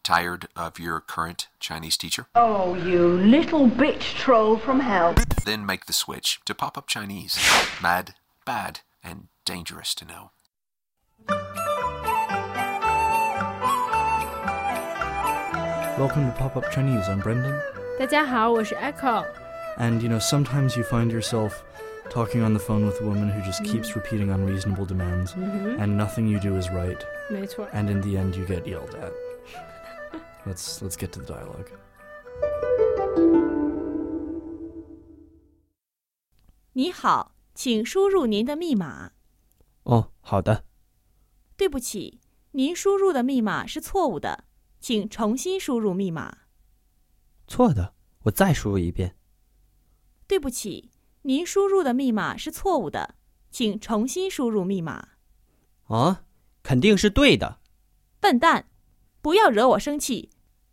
Tired of your current Chinese teacher? Oh, you little bitch troll from hell. Then make the switch to Pop-Up Chinese. Mad, bad, and dangerous to know. Welcome to Pop-Up Chinese. I'm Brendan. 大家好，我是 Echo. And, sometimes you find yourself talking on the phone with a woman who just keeps repeating unreasonable demands, and nothing you do is right. 没错。 And in the end, you get yelled at. Let's get to the dialogue. 你好，请输入您的密码。 哦，好的。 对不起，您输入的密码是错误的，请重新输入密码。 错的，我再输入一遍。 对不起，您输入的密码是错误的，请重新输入密码。 啊，肯定是对的。 笨蛋，不要惹我生气。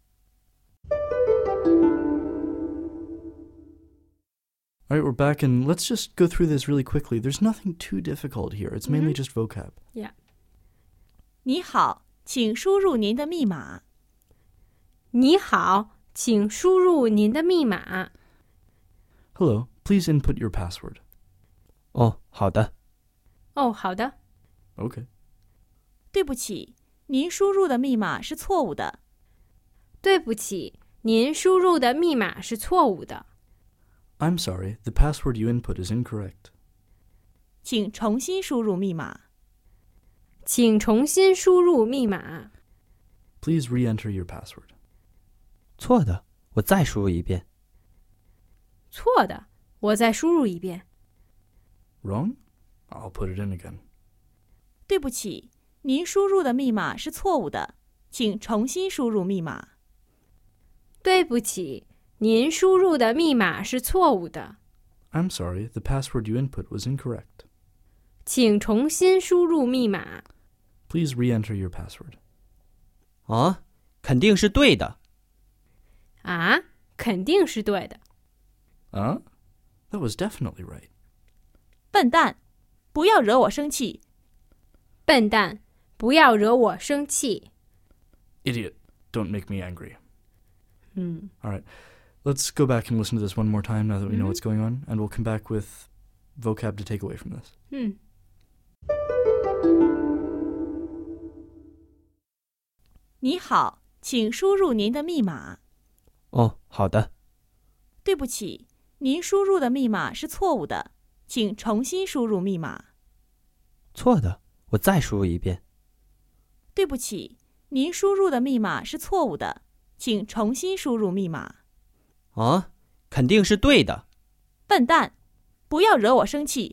All right, we're back, and let's just go through this really quickly. There's nothing too difficult here. It's mainly just vocab. Yeah. 你好，请输入您的密码。 你好，请输入您的密码。 Hello, please input your password. 哦，好的。 哦，好的。 Okay. 对不起，您输入的密码是错误的。 对不起，您输入的密码是错误的。 I'm sorry, the password you input is incorrect. 请重新输入密码。 请重新输入密码。 Please re-enter your password. 错的，我再输入一遍。 错的，我再输入一遍。 Wrong? I'll put it in again. 对不起，您输入的密码是错误的，请重新输入密码。 对不起，您输入的密码是错误的。 I'm sorry, the password you input was incorrect. 请重新输入密码。 Please re-enter your password. 啊，肯定是对的。 啊，肯定是对的。 That was definitely right. 笨蛋，不要惹我生气。 笨蛋，不要惹我生气。 Idiot, don't make me angry. All right, let's go back and listen to this one more time now that we know what's going on, and we'll come back with vocab to take away from this. 你好，请输入您的密码。 哦，好的。 对不起，您输入的密码是错误的，请重新输入密码。 错的，我再输入一遍。 对不起，您输入的密码是错误的，请重新输入密码。 啊，肯定是对的。 笨蛋，不要惹我生气。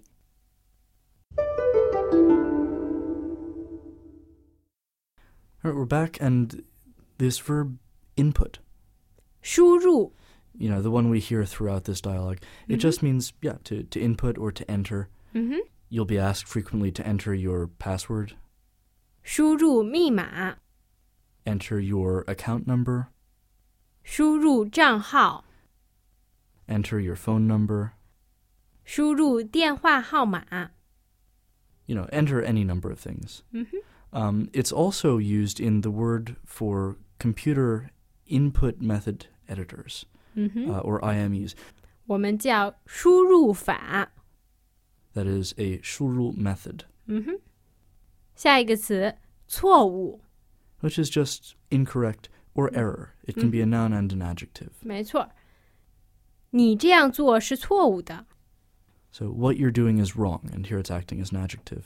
All right, we're back, and this verb input, 输入。 the one we hear throughout this dialogue, it just means, to input or to enter. You'll be asked frequently to enter your password, 输入密码。 enter your account number, 输入账号。 enter your phone number, 输入电话号码。 enter any number of things. It's also used in the word for computer input method editors, or IMEs. 我们叫输入法。 That is a 输入 method, 下一个词，错误。 which is just incorrect or error. It can be a noun and an adjective. 没错，你这样做是错误的。 So what you're doing is wrong, and here it's acting as an adjective.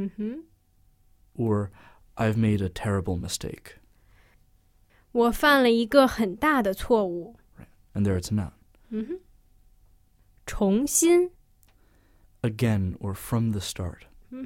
Or I've made a terrible mistake. 我犯了一个很大的错误。 And there it's a noun. 重新。 Again or from the start.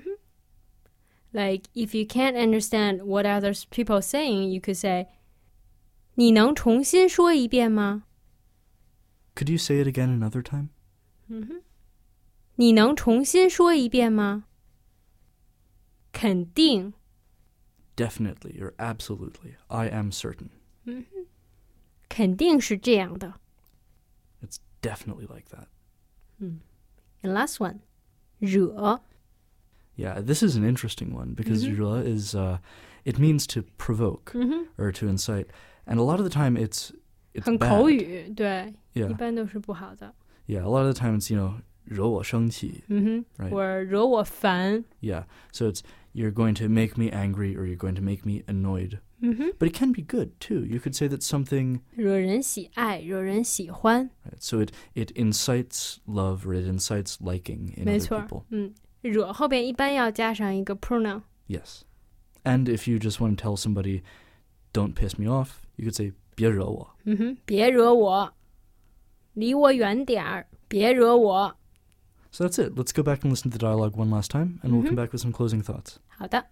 Like, if you can't understand what other people are saying, you could say, 你能重新说一遍吗？ Could you say it again another time? 你能重新说一遍吗？肯定。 Definitely or absolutely. I am certain. 肯定是这样的。 It's definitely like that. And last one, 惹。 Yeah, this is an interesting one because 惹 is it means to provoke or to incite. And a lot of the time it's 很 bad. 口语，对， Yeah. 一般都是不好的。 Yeah, a lot of the time it's, 惹我生气. Right. 或者惹我烦。 Yeah, so it's you're going to make me angry or you're going to make me annoyed. But it can be good too. You could say that something 惹人喜爱，惹人喜欢， right, so it incites love or it incites liking in 没 other 错 people. 惹后边一般要加上一个 pronoun。 Yes. And if you just want to tell somebody, don't piss me off, you could say 别惹我. 别惹我，离我远点儿，别惹我。 So that's it. Let's go back and listen to the dialogue one last time, and we'll come back with some closing thoughts. 好的。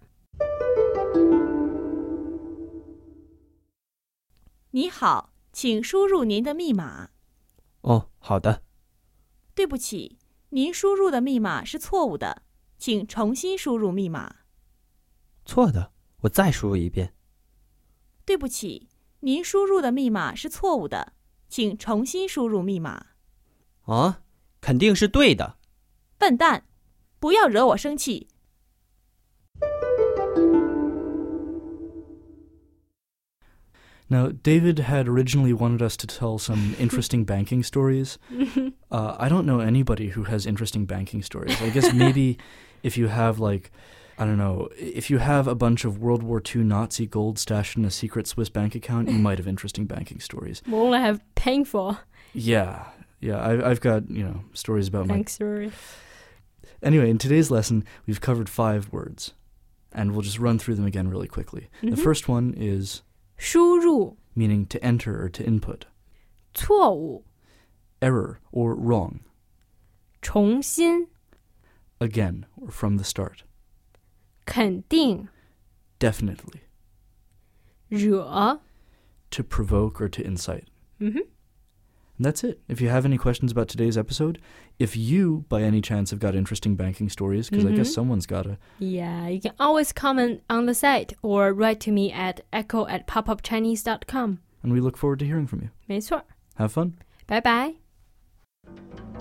你好，请输入您的密码。 哦，好的。 对不起，您输入的密码是错误的，请重新输入密码。 错的，我再输入一遍。 对不起，您输入的密码是错误的，请重新输入密码。 啊，肯定是对的。 笨蛋，不要惹我生气。 Now, David had originally wanted us to tell some interesting banking stories. I don't know anybody who has interesting banking stories. I guess maybe if you have, like, I don't know, if you have a bunch of World War II Nazi gold stashed in a secret Swiss bank account, you might have interesting banking stories. We only have painful Yeah, I've got, stories about my... bank story. Anyway, in today's lesson, we've covered 5 words, and we'll just run through them again really quickly. The first one is... 输入 meaning to enter or to input. 错误， Error or wrong. 重新， Again or from the start. 肯定， Definitely. 惹。 To provoke or to incite. Mm-hmm. And that's it. If you have any questions about today's episode, if you, by any chance, have got interesting banking stories, because I guess someone's got to... Yeah, you can always comment on the site or write to me at echo@popupchinese.com. And we look forward to hearing from you. 没错， Have fun. 拜拜。